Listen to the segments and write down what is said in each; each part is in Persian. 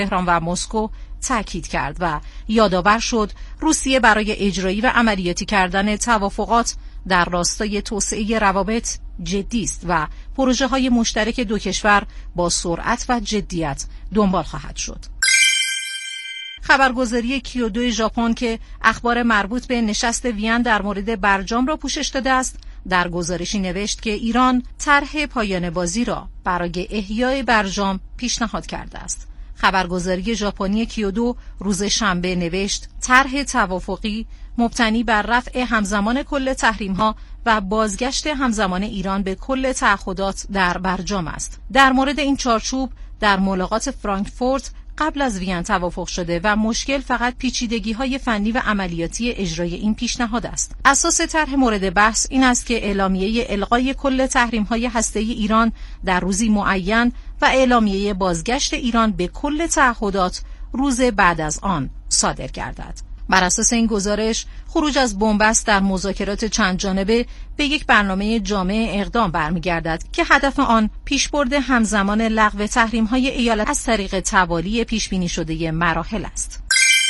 تهران و مسکو تاکید کرد و یادآور شد روسیه برای اجرایی و عملیاتی کردن توافقات در راستای توسعه روابط جدی است و پروژه‌های مشترک دو کشور با سرعت و جدیت دنبال خواهد شد. خبرگزاری کیودو ژاپن که اخبار مربوط به نشست وین در مورد برجام را پوشش داده است، در گزارشی نوشت که ایران طرح پایان بازی را برای احیای برجام پیشنهاد کرده است. خبرگزاری ژاپنی کیودو روز شنبه نوشت طرح توافقی مبتنی بر رفع همزمان کل تحریم‌ها و بازگشت همزمان ایران به کل تعهدات در برجام است. در مورد این چارچوب در ملاقات فرانکفورت قبل از وین توافق شده و مشکل فقط پیچیدگی‌های فنی و عملیاتی اجرای این پیشنهاد است. اساس طرح مورد بحث این است که اعلامیه الغای کل تحریم‌های هسته‌ای ایران در روزی معین و اعلامیه بازگشت ایران به کل تعهدات روز بعد از آن صادر گردد. بر اساس این گزارش، خروج از بنبست در مذاکرات چند جانبه به یک برنامه جامع اقدام برمیگردد که هدف آن پیشبرد همزمان لغو تحریم‌های ایالات از طریق توالی پیشبینی شده مراحل است.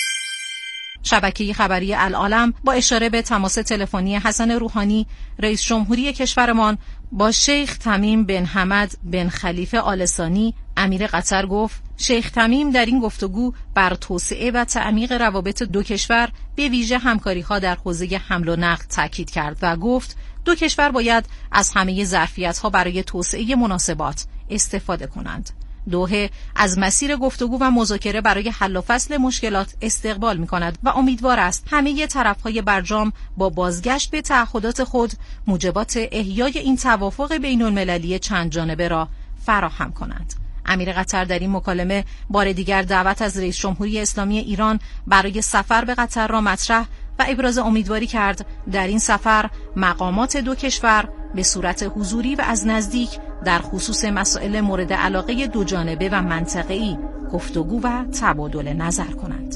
شبکه خبری العالم با اشاره به تماس تلفنی حسن روحانی رئیس جمهوری کشورمان با شیخ تمیم بن حمد بن خلیفه آل ثانی امیر قطر گفت شیخ تمیم در این گفتگو بر توسعه و تعمیق روابط دو کشور به ویژه همکاری‌ها در حوزه حمل و نقل تاکید کرد و گفت دو کشور باید از همه ظرفیت‌ها برای توسعه مناسبات استفاده کنند. دوحه از مسیر گفتگو و مذاکره برای حل و فصل مشکلات استقبال می‌کند و امیدوار است همه طرف‌های برجام با بازگشت به تعهدات خود موجبات احیای این توافق بین‌المللی چند جانبه را فراهم کنند. امیر قطر در این مکالمه بار دیگر دعوت از رئیس جمهوری اسلامی ایران برای سفر به قطر را مطرح و ابراز امیدواری کرد در این سفر مقامات دو کشور به صورت حضوری و از نزدیک در خصوص مسائل مورد علاقه دو جانبه و منطقه‌ای گفتگو و تبادل نظر کنند.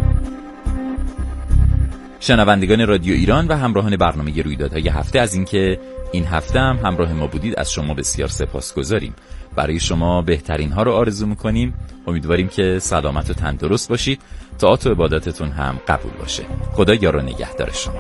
شنوندگان رادیو ایران و همراهان برنامه رویدادهای هفته، از اینکه این هفته هم همراه ما بودید از شما بسیار سپاسگزاریم. برای شما بهترین ها رو آرزو میکنیم. امیدواریم که سلامت و تندرست باشید. طاعات و عبادتتون هم قبول باشه. خدا یار و نگهدار شما.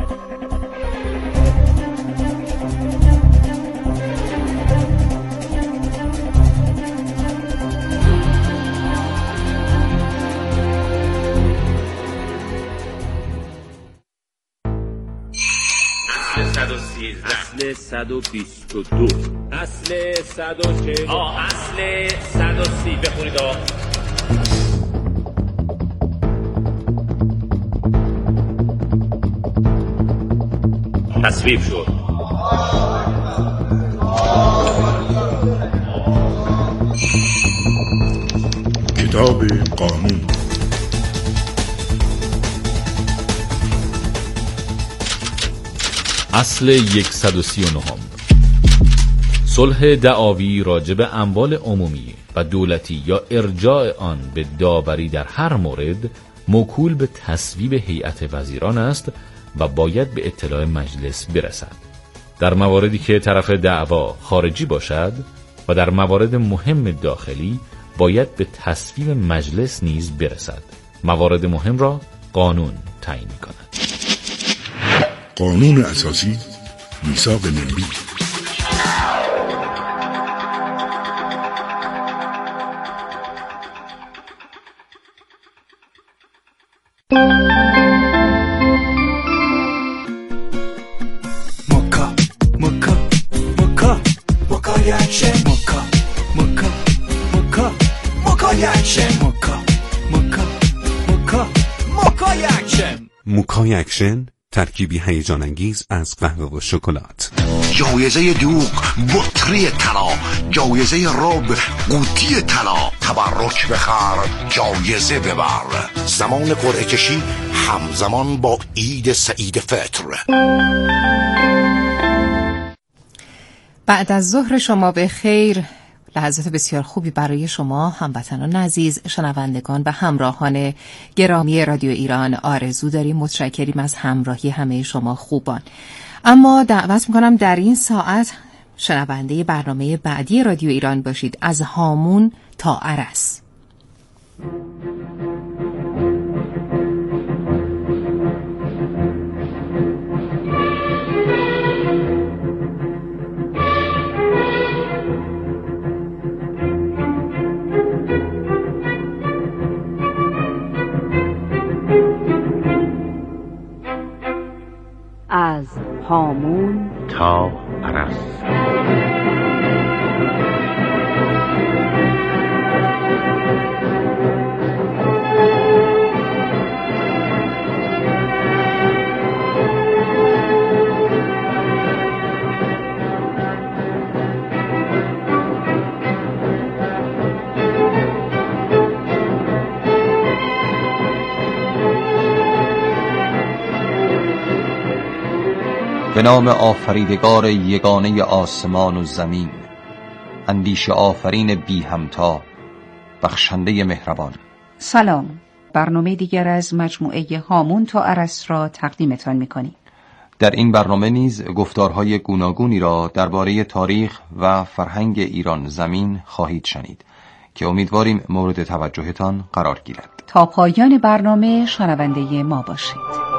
اصل 122 اصل 140 اصل 130 بخونید تصویب شد. کتاب قانون. اصل 139 صلح دعاوی راجب اموال عمومی و دولتی یا ارجاع آن به داوری در هر مورد موکول به تصویب هیئت وزیران است و باید به اطلاع مجلس برسد. در مواردی که طرف دعوا خارجی باشد و در موارد مهم داخلی باید به تصویب مجلس نیز برسد. موارد مهم را قانون تعیین می‌کند. قانون اساسی، میثاق ملی. موکای اکشن، ترکیبی هیجان انگیز از قهوه و شکلات. جایزه دوغ بطری طلا، جایزه رب قوطی طلا، تبرک بخر جایزه ببر. زمان قرعه کشی همزمان با عید سعید فطر. بعد از ظهر شما به خیر. لحظات بسیار خوبی برای شما هموطنان عزیز، شنوندگان و همراهان گرامی رادیو ایران آرزو داریم. متشکریم از همراهی همه شما خوبان. اما دعوت میکنم در این ساعت شنونده برنامه بعدی رادیو ایران باشید، از هامون تا عرس. هامون تا عرس. به نام آفریدگار یگانه آسمان و زمین، اندیشه آفرین بی همتا، بخشنده مهربان. سلام، برنامه دیگر از مجموعه هامون تا عرس را تقدیمتان می‌کنیم. در این برنامه نیز گفتارهای گوناگونی را درباره تاریخ و فرهنگ ایران زمین خواهید شنید که امیدواریم مورد توجهتان قرار گیرد. تا پایان برنامه شنونده ما باشید.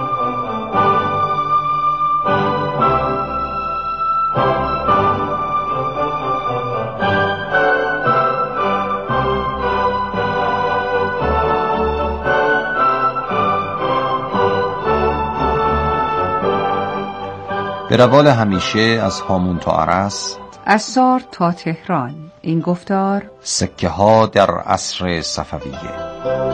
به روال همیشه از هامون تا عرس، از سار تا تهران، این گفتار سکه ها در عصر صفویه.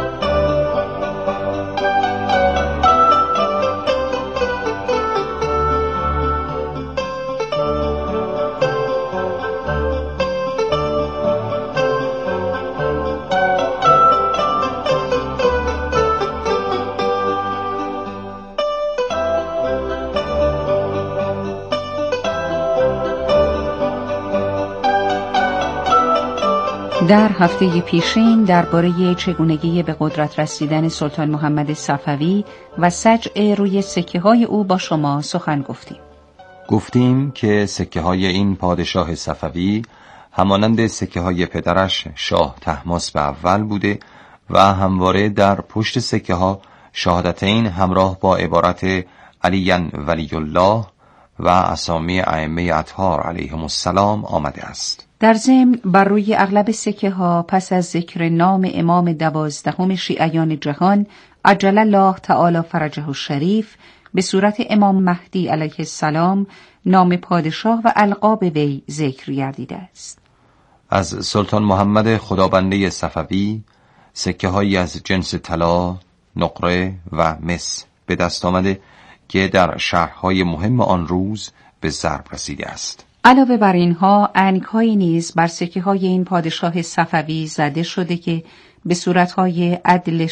در هفته پیشین درباره چگونگی به قدرت رسیدن سلطان محمد صفوی و سجع روی سکه‌های او با شما سخن گفتیم که سکه‌های این پادشاه صفوی همانند سکه‌های پدرش شاه طهماسب اول بوده و همواره در پشت سکه‌ها شهادتین همراه با عبارت علی ولی الله و اسامی ائمه اطهار علیهم السلام آمده است. در ضمن بر روی اغلب سکه ها پس از ذکر نام امام 12 شیعیان جهان عجل الله تعالی فرجه الشریف به صورت امام مهدی علیه السلام نام پادشاه و القاب وی ذکر گردیده است. از سلطان محمد خدابنده صفوی سکه هایی از جنس طلا، نقره و مس به دست آمده که در شهرهای مهم آن روز به ضرب رسیده است. علاوه بر اینها عنگ‌هایی نیز بر سکه‌های این پادشاه صفوی زده شده که به صورت‌های عدل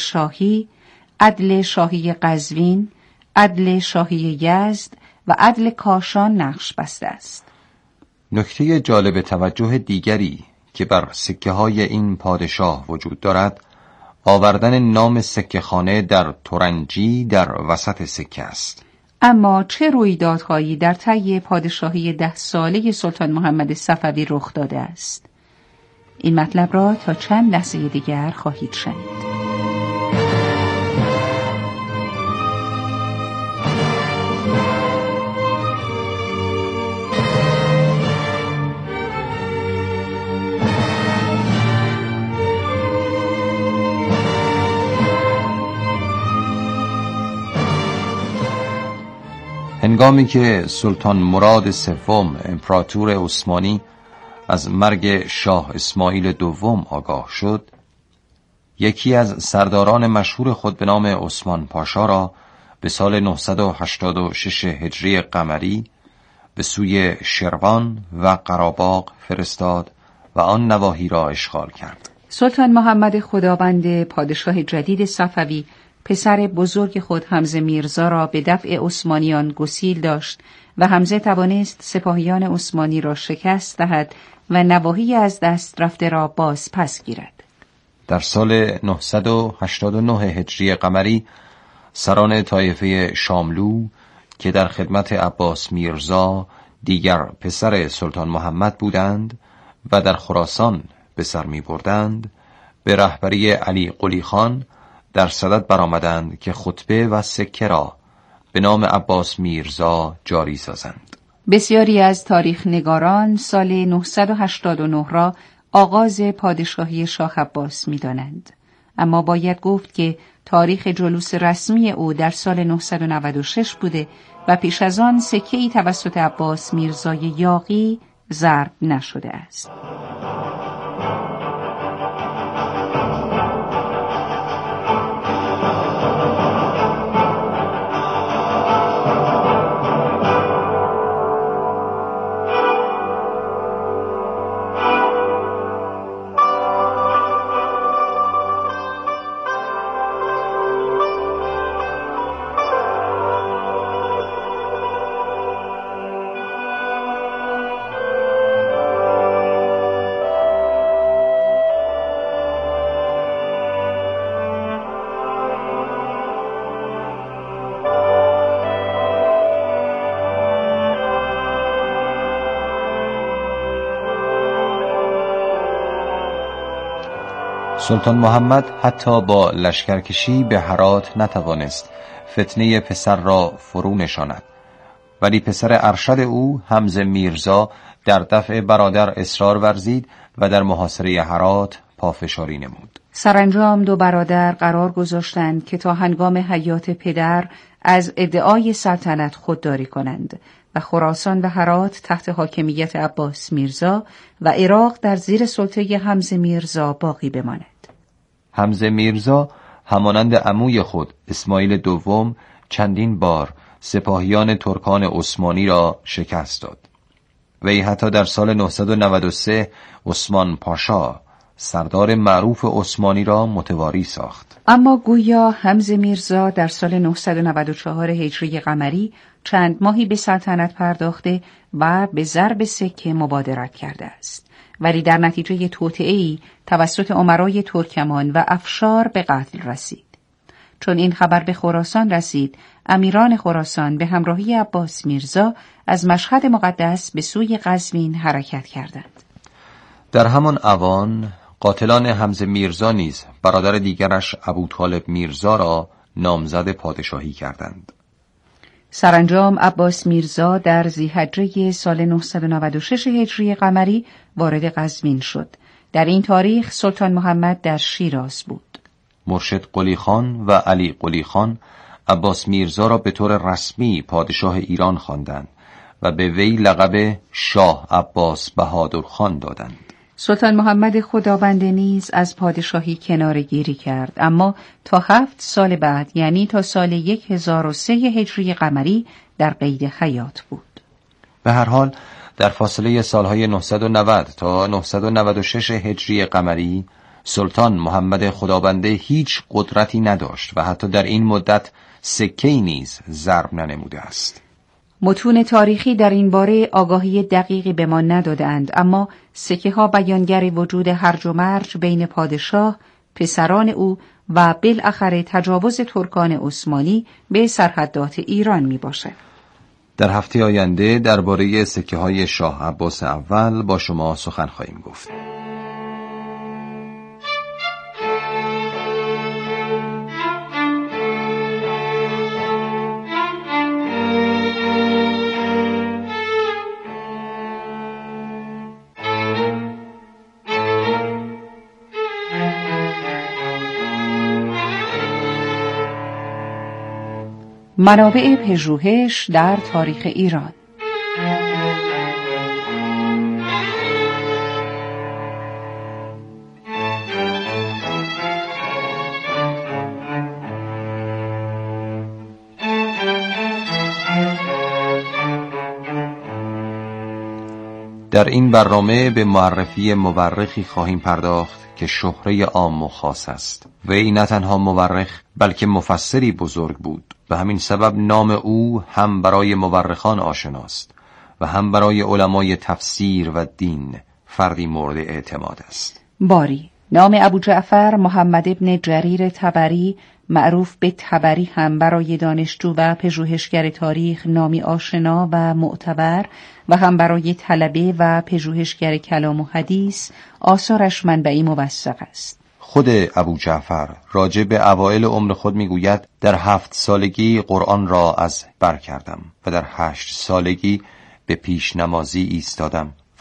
شاهی قزوین، عدل شاهی یزد و عدل کاشان نقش بسته است. نکته جالب توجه دیگری که بر سکه‌های این پادشاه وجود دارد، آوردن نام سکه‌خانه در ترنجی در وسط سکه است. اما چه رویدادهایی در طی پادشاهی 10 ساله سلطان محمد صفوی رخ داده است؟ این مطلب را تا چند لحظه دیگر خواهید شنید. هنگامی که سلطان مراد سوم امپراتور عثمانی از مرگ شاه اسماعیل دوم آگاه شد، یکی از سرداران مشهور خود به نام عثمان پاشا را به سال 986 هجری قمری به سوی شروان و قراباغ فرستاد و آن نواحی را اشغال کرد. سلطان محمد خدابنده پادشاه جدید صفوی پسر بزرگ خود حمزه میرزا را به دفع عثمانیان گسیل داشت و حمزه توانست سپاهیان عثمانی را شکست دهد و نواحی از دست رفته را باز پس گیرد. در سال 989 هجری قمری سران طایفه شاملو که در خدمت عباس میرزا دیگر پسر سلطان محمد بودند و در خراسان به سر می بردند، به رهبری علی قلی خان در صدد برآمدند که خطبه و سکه را به نام عباس میرزا جاری سازند. بسیاری از تاریخ نگاران سال 989 را آغاز پادشاهی شاه عباس می دانند. اما باید گفت که تاریخ جلوس رسمی او در سال 996 بوده و پیش از آن سکه‌ای توسط عباس میرزای یاغی ضرب نشده است. سلطان محمد حتی با لشکرکشی به هرات نتوانست فتنه پسر را فرو نشاند، ولی پسر ارشد او حمزه میرزا در دفع برادر اصرار ورزید و در محاصره هرات پافشاری نمود. سرانجام دو برادر قرار گذاشتند که تا هنگام حیات پدر از ادعای سلطنت خودداری کنند و خراسان و هرات تحت حاکمیت عباس میرزا و عراق در زیر سلطه حمزه میرزا باقی بماند. حمزه میرزا همانند عموی خود اسماعیل دوم چندین بار سپاهیان ترکان عثمانی را شکست داد. وی حتی در سال 993 عثمان پاشا سردار معروف عثمانی را متواری ساخت. اما گویا حمزه میرزا در سال 994 هجری قمری چند ماهی به سلطنت پرداخته و به ضرب سکه مبادرت کرده است، ولی در نتیجه توطئه‌ای توسط امرای ترکمان و افشار به قتل رسید. چون این خبر به خراسان رسید، امیران خراسان به همراهی عباس میرزا از مشهد مقدس به سوی قزوین حرکت کردند. در همان اوان قاتلان حمزه میرزا نیز برادر دیگرش ابوطالب میرزا را نامزد پادشاهی کردند. سرانجام عباس میرزا در ذی‌حجه سال 996 هجری قمری وارد قزوین شد. در این تاریخ سلطان محمد در شیراز بود. مرشد قلی خان و علی قلی خان عباس میرزا را به طور رسمی پادشاه ایران خواندند و به وی لقب شاه عباس بهادر خان دادند. سلطان محمد خداوند نیز از پادشاهی کناره‌گیری کرد، اما تا 7 سال بعد، یعنی تا سال 1003 هجری قمری، در قید حیات بود. به هر حال در فاصله سالهای 990 تا 996 هجری قمری سلطان محمد خدابنده هیچ قدرتی نداشت و حتی در این مدت سکه‌ای نیز ضرب ننموده است. متون تاریخی در این باره آگاهی دقیقی به ما ندادند، اما سکه ها بیانگر وجود هرج و مرج بین پادشاه، پسران او و بالاخره تجاوز ترکان عثمانی به سرحدات ایران می باشد. در هفته آینده درباره سکه های شاه عباس اول با شما سخن خواهیم گفت. منابع پژوهش در تاریخ ایران. در این برنامه به معرفی مورخی خواهیم پرداخت که شهره عام و خاص است. وی نه تنها مورخ بلکه مفسری بزرگ بود. به همین سبب نام او هم برای مورخان آشناست و هم برای علمای تفسیر و دین فردی مورد اعتماد است. باری نام ابو جعفر محمد ابن جریر طبری، معروف به طبری، هم برای دانشجو و پژوهشگر تاریخ نامی آشنا و معتبر و هم برای طلبه و پژوهشگر کلام و حدیث آثارش منبعی موثق است. خود ابو جعفر راجع به اوایل عمر خود میگوید در 7 سالگی قرآن را از بر کردم و در 8 سالگی به پیش نمازی ایستادم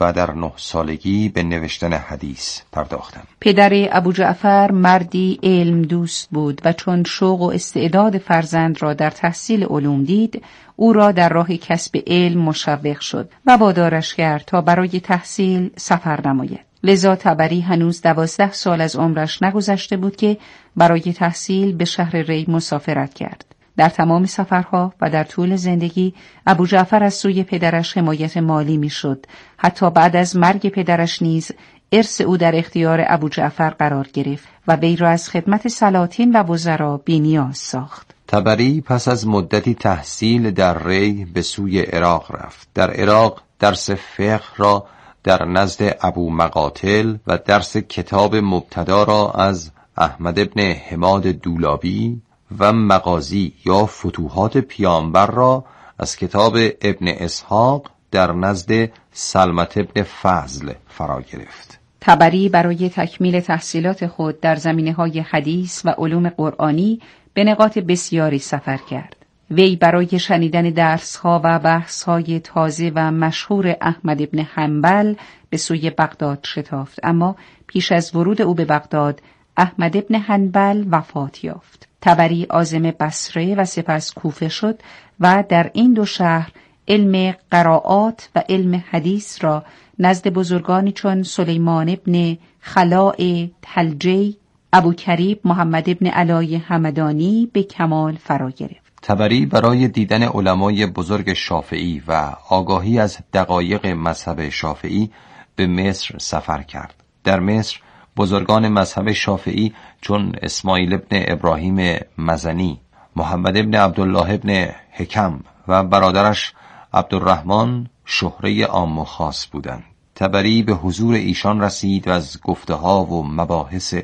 و در 9 سالگی به نوشتن حدیث پرداختم. پدر ابوجعفر مردی علم دوست بود و چون شوق و استعداد فرزند را در تحصیل علوم دید، او را در راه کسب علم مشوق شد و وادارش کرد تا برای تحصیل سفر نماید. لذا طبری هنوز 12 سال از عمرش نگذشته بود که برای تحصیل به شهر ری مسافرت کرد. در تمام سفرها و در طول زندگی ابوجعفر از سوی پدرش حمایت مالی میشد. حتی بعد از مرگ پدرش نیز ارث او در اختیار ابوجعفر قرار گرفت و وی را از خدمت سلاطین و وزرا بی‌نیاز ساخت. طبری پس از مدتی تحصیل در ری به سوی عراق رفت. در عراق درس فقه را در نزد ابو مقاتل و درس کتاب مبتدا را از احمد ابن حماد دولابی و مغازی یا فتوحات پیامبر را از کتاب ابن اسحاق در نزد سلمت ابن فضل فرا گرفت. طبری برای تکمیل تحصیلات خود در زمینه‌های حدیث و علوم قرآنی به نقاط بسیاری سفر کرد. وی برای شنیدن درس‌ها و بحث‌های تازه و مشهور احمد ابن حنبل به سوی بغداد شتافت، اما پیش از ورود او به بغداد احمد ابن حنبل وفات یافت. طبری عازم بصره و سپس کوفه شد و در این 2 شهر علم قرائات و علم حدیث را نزد بزرگانی چون سلیمان ابن خلاء تلجی، ابو کریب محمد ابن علای همدانی به کمال فرا گرفت. طبری برای دیدن علمای بزرگ شافعی و آگاهی از دقایق مذهب شافعی به مصر سفر کرد. در مصر بزرگان مذهب شافعی چون اسماعیل ابن ابراهیم مزنی، محمد ابن عبدالله ابن حکم و برادرش عبدالرحمن شهره عام و خاص بودند. طبری به حضور ایشان رسید و از گفته‌ها و مباحث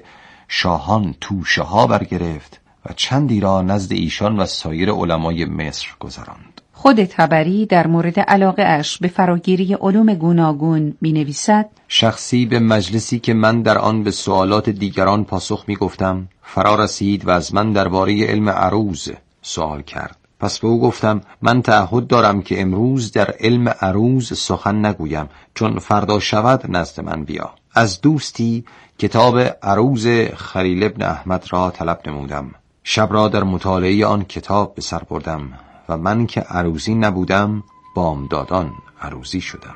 شاهان توشه ها برگرفت و چندی را نزد ایشان و سایر علمای مصر گذراند. خود طبری در مورد علاقه اش به فراگیری علوم گوناگون می نویسد: شخصی به مجلسی که من در آن به سوالات دیگران پاسخ می گفتم فرا رسید و از من درباره علم عروض سوال کرد. پس به او گفتم من تعهد دارم که امروز در علم عروض سخن نگویم، چون فردا شود نزد من بیا. از دوستی کتاب عروض خلیل ابن احمد را طلب نمودم. شب را در مطالعه آن کتاب به سر بردم و من که عروضی نبودم بامدادان عروضی شدم.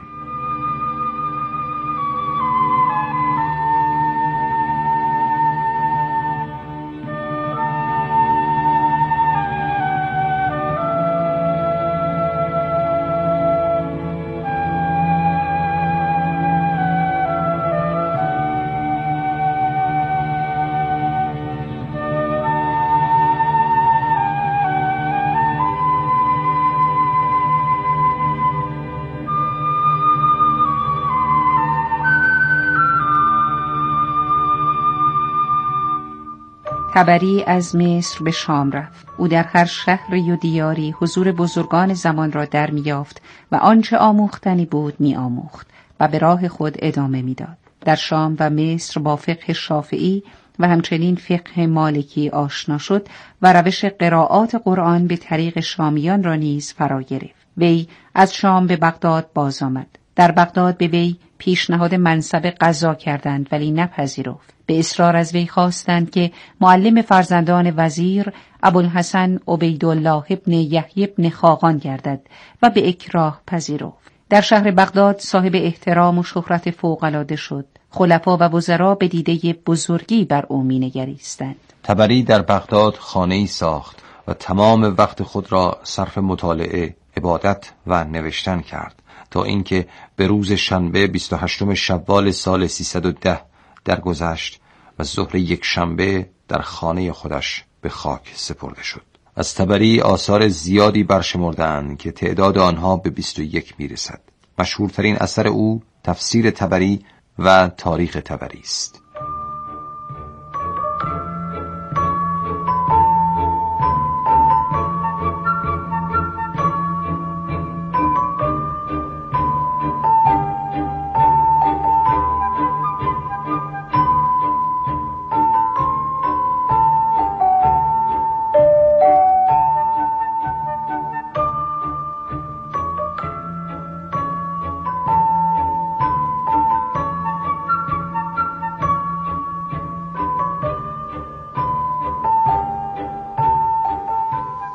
طبری از مصر به شام رفت. او در هر شهر و دیاری حضور بزرگان زمان را در می‌یافت و آنچه آموختنی بود می‌آموخت و به راه خود ادامه می‌داد. در شام و مصر با فقه شافعی و همچنین فقه مالکی آشنا شد و روش قرائات قرآن به طریق شامیان را نیز فرا گرفت. وی از شام به بغداد باز آمد. در بغداد به وی پیشنهاد منصب قضا کردند ولی نپذیرفت. به اصرار از وی خواستند که معلم فرزندان وزیر ابوالحسن عبیدالله ابن یحیی ابن خاقان گردد و به اکراه پذیرفت. در شهر بغداد صاحب احترام و شهرت فوق‌العاده شد. خلفا و وزرا به دیده بزرگی بر او می‌نگریستند. طبری در بغداد خانه‌ای ساخت و تمام وقت خود را صرف مطالعه، عبادت و نوشتن کرد تا اینکه به روز شنبه 28 شوال سال 310 درگذشت و ظهر یک شنبه در خانه خودش به خاک سپرده شد. از طبری آثار زیادی برشمردند که تعداد آنها به 21 میرسد. مشهورترین اثر او تفسیر طبری و تاریخ طبری است.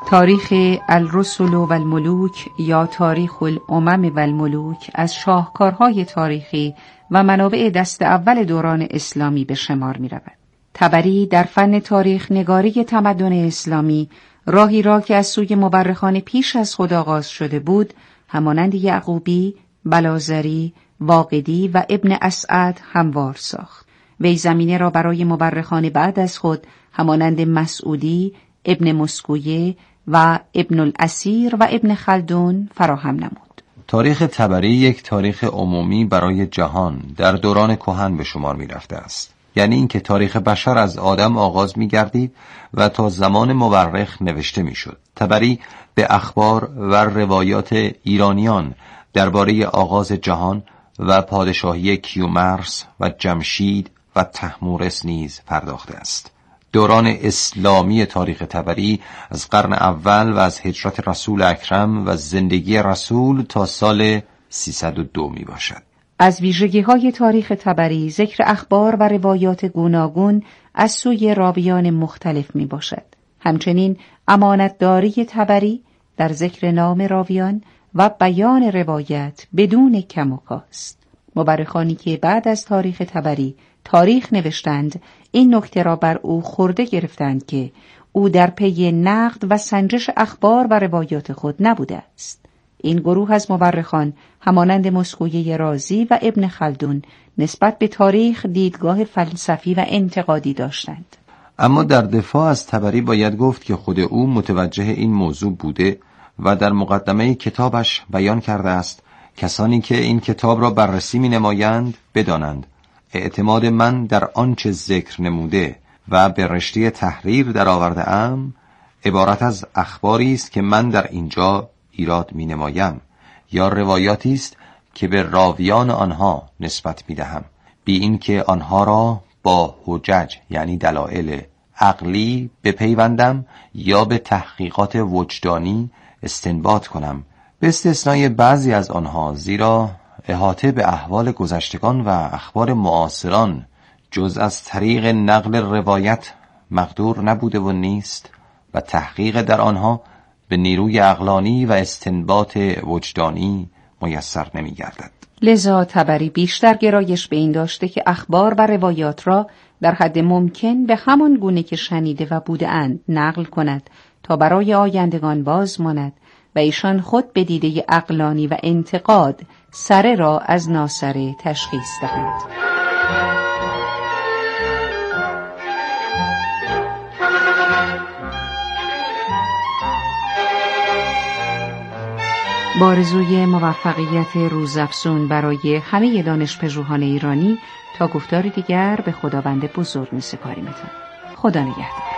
تاریخ الرسل و الملوک یا تاریخ الامم و الملوک از شاهکارهای تاریخی و منابع دست اول دوران اسلامی به شمار می رود. طبری در فن تاریخ نگاری تمدن اسلامی راهی را که از سوی مورخان پیش از خود آغاز شده بود، همانند یعقوبی، بلازری، واقدی و ابن اسعد هموار ساخت. وی زمینه را برای مورخان بعد از خود همانند مسعودی، ابن مسکویه و ابن الاسیر و ابن خلدون فراهم نمود. تاریخ طبری یک تاریخ عمومی برای جهان در دوران کهن به شمار می رفته است. یعنی اینکه تاریخ بشر از آدم آغاز می گردید و تا زمان مورخ نوشته می شد. طبری به اخبار و روایات ایرانیان درباره آغاز جهان و پادشاهی کیومرث و جمشید و طهمورث نیز پرداخته است. دوران اسلامی تاریخ طبری از قرن اول و از هجرت رسول اکرم و زندگی رسول تا سال 302 می باشد. از ویژگی‌های تاریخ طبری ذکر اخبار و روایات گوناگون از سوی راویان مختلف می باشد. همچنین امانتداری طبری در ذکر نام راویان و بیان روایت بدون کم و کاست. مورخانی که بعد از تاریخ طبری تاریخ نوشتند این نکته را بر او خورده گرفتند که او در پی نقد و سنجش اخبار و روایات خود نبوده است. این گروه از مورخان همانند مسکویه رازی و ابن خلدون نسبت به تاریخ دیدگاه فلسفی و انتقادی داشتند. اما در دفاع از طبری باید گفت که خود او متوجه این موضوع بوده و در مقدمه کتابش بیان کرده است کسانی که این کتاب را بررسی می نمایند بدانند اعتماد من در آنچه ذکر نموده و به رشته تحریر در آورده ام عبارت از اخباری است که من در اینجا ایراد می نمایم یا روایاتی است که به راویان آنها نسبت می دهم بی این که آنها را با حجج یعنی دلایل عقلی بپیوندم یا به تحقیقات وجدانی استنباط کنم، به استثنای بعضی از آنها، زیرا احاطه به احوال گذشتگان و اخبار معاصران جز از طریق نقل روایت مقدور نبوده و نیست و تحقیق در آنها به نیروی عقلانی و استنباط وجدانی میسر نمی گردد. لذا طبری بیشتر گرایش به این داشته که اخبار و روایات را در حد ممکن به همان گونه که شنیده و بوده اند نقل کند تا برای آیندگان باز ماند و ایشان خود به دیده عقلانی و انتقاد سره را از ناسره تشخیص دهند. با آرزوی موفقیت روزافزون برای همه دانشپژوهان ایرانی تا گفتاری دیگر به خداوند بزرگ می‌سپاریمتان. خدا نگهدار.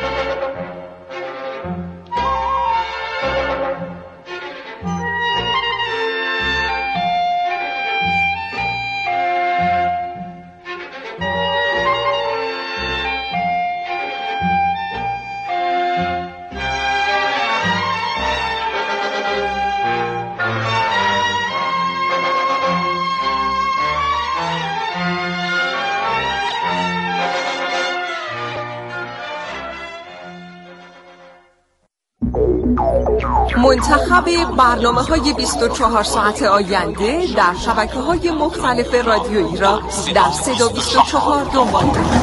منتخب برنامه‌های 24 ساعت آینده در شبکه‌های مختلف رادیو ایران در 324 دنبال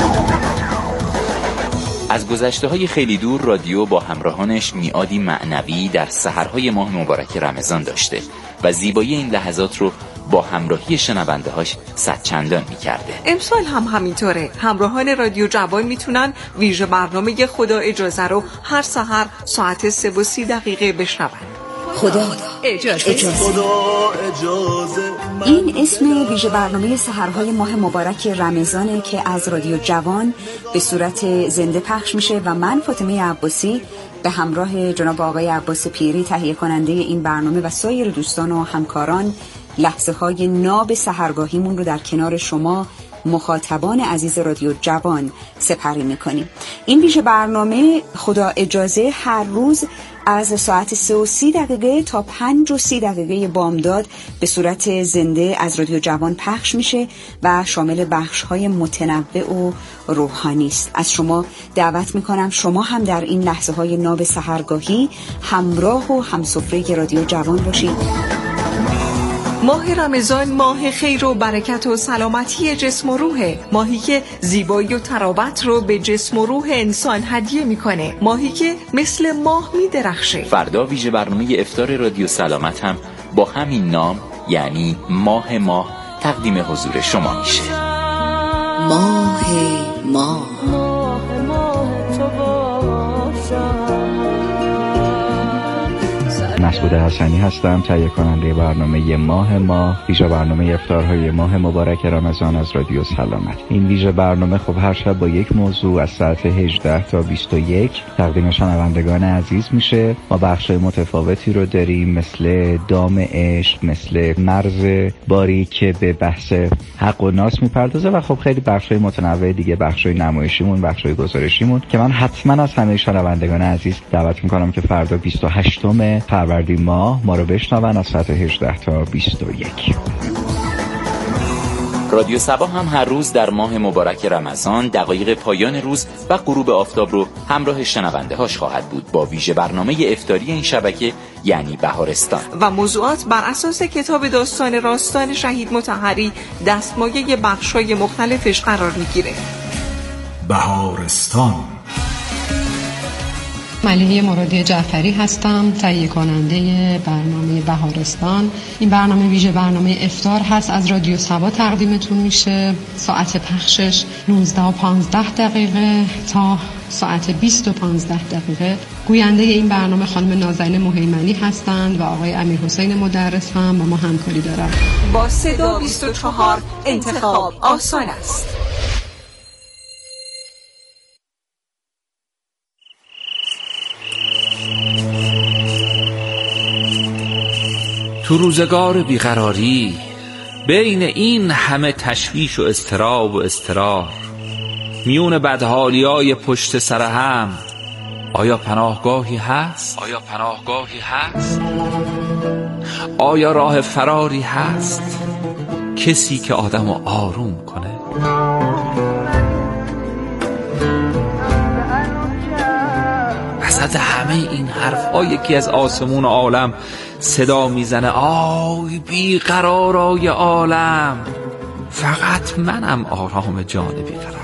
از گذشته‌های خیلی دور رادیو با همراهانش میعادی معنوی در سحرهای ماه مبارک رمضان داشته و زیبایی این لحظات رو با همراهی شنونده‌هاش صدچندان می‌کرده. امسال هم همینطوره. همراهان رادیو جوان میتونن ویژه برنامه خدا اجازه رو هر سحر ساعت 3:30 بشنون. خدا اجازه. این اسم ویژه برنامه سحرهای ماه مبارک رمضانه که از رادیو جوان به صورت زنده پخش میشه و من فاطمه عباسی به همراه جناب آقای عباس پیری تهیه کننده این برنامه و سایر دوستان و همکاران لحظه های ناب سحرگاهیمون رو در کنار شما مخاطبان عزیز رادیو جوان سپری میکنیم. این ویژه برنامه خدا اجازه هر روز از ساعت 3:30 تا 5:30 بامداد به صورت زنده از رادیو جوان پخش میشه و شامل بخش‌های متنوع و روحانی است. از شما دعوت میکنم شما هم در این لحظه‌های ناب سحرگاهی همراه و همسفره رادیو جوان باشید. ماه رمضان ماه خیر و برکت و سلامتی جسم و روحه، ماهی که زیبایی و ترابط رو به جسم و روح انسان هدیه میکنه، ماهی که مثل ماه میدرخشه. فردا ویژه برنامه افطار رادیو سلامت هم با همین نام یعنی ماه تقدیم حضور شما میشه. ماه مسعود حسنی هستم، تهیه کننده برنامه ماه ویژه برنامه افطارهای ماه مبارک رمضان از رادیو سلامت. این ویژه برنامه خب هر شب با یک موضوع از ساعت 18 تا 21 تقدیم شنوندگان عزیز میشه. ما بخشای متفاوتی رو داریم، مثل دام عشق، مثل مرز باری که به بحث حق و ناس میپردازه و خب خیلی بخشای متنوع دیگه، بخشای نمایشیمون، بخشای گزارشیمون که من حتما از همه شنوندگان عزیز دعوت میکنم که فردا 28 فروردین ما رو بشنون از ساعت 18 تا 21. رادیو صبا هم هر روز در ماه مبارک رمضان دقایق پایان روز و غروب آفتاب رو همراه شنونده هاش خواهد بود با ویژه برنامه افطاری این شبکه یعنی بهارستان و موضوعات بر اساس کتاب داستان راستان شهید مطهری دستمایه بخش‌های مختلفش قرار میگیره. بهارستان. ملیحه مرادی جعفری هستم، تهیه کننده برنامه بهارستان. این برنامه ویژه برنامه افطار هست، از رادیو صبا تقدیمتون میشه. ساعت پخشش 19:15 تا ساعت 20:15. گوینده این برنامه خانم نازنین مهیمنی هستند و آقای امیرحسین مدرس هم با ما همکاری دارند. با صدا 24 انتخاب آسان است. تو روزگار بیقراری بین این همه تشویش و اضطراب و اضطرار، میون بدحالیای پشت سر هم، آیا پناهگاهی هست؟ آیا راه فراری هست؟ کسی که آدمو آروم کنه؟ وسط همه این حرف‌ها یکی از آسمون عالم صدا میزنه: آی بیقرارای عالم، فقط منم آرام جان بیقرار،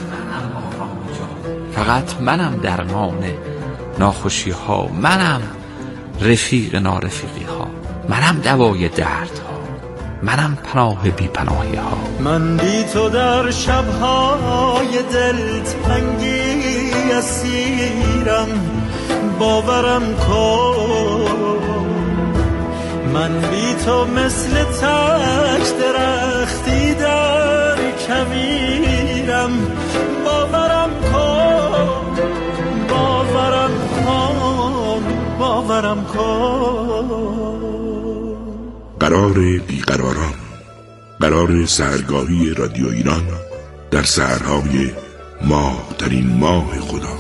فقط منم درمان ناخوشی ها، منم رفیق نارفیقی ها، منم دوای درد ها، منم پناه بی پناهی ها. من بی تو در شبهای دلتنگی اسیرم، باورم کن. من بی تو مثل تک درختی در کویرم، باورم کن، باورم کن، باورم کن. قرار بیقراران، قرار سحرگاهی رادیو ایران در سحرهای ماه ترین ماه خدا.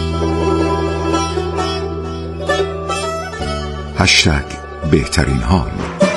هشتگ بهترین حال.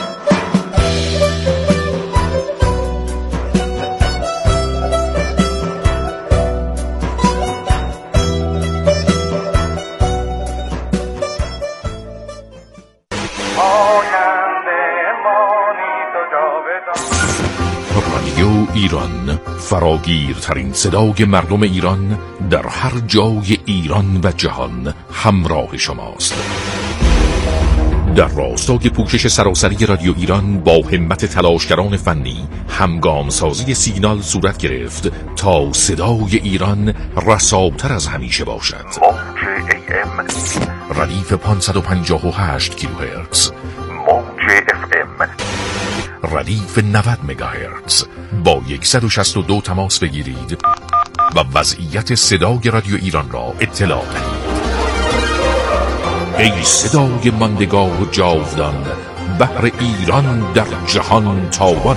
رادیو ایران، فراگیرترین صدای مردم ایران در هر جای ایران و جهان همراه شماست. در راستای پوشش سراسری رادیو ایران با همت تلاشگران فنی همگام سازی سیگنال صورت گرفت تا صدای ایران رساتر از همیشه باشد. ردیف 558 کیلوهرتز، موج FM ردیف 90 مگاهرتز. با 162 تماس بگیرید و وضعیت صدای رادیو ایران را اطلاع دهید. ای صدای ماندگار و جاودان، بحر ایران در جهان تابان.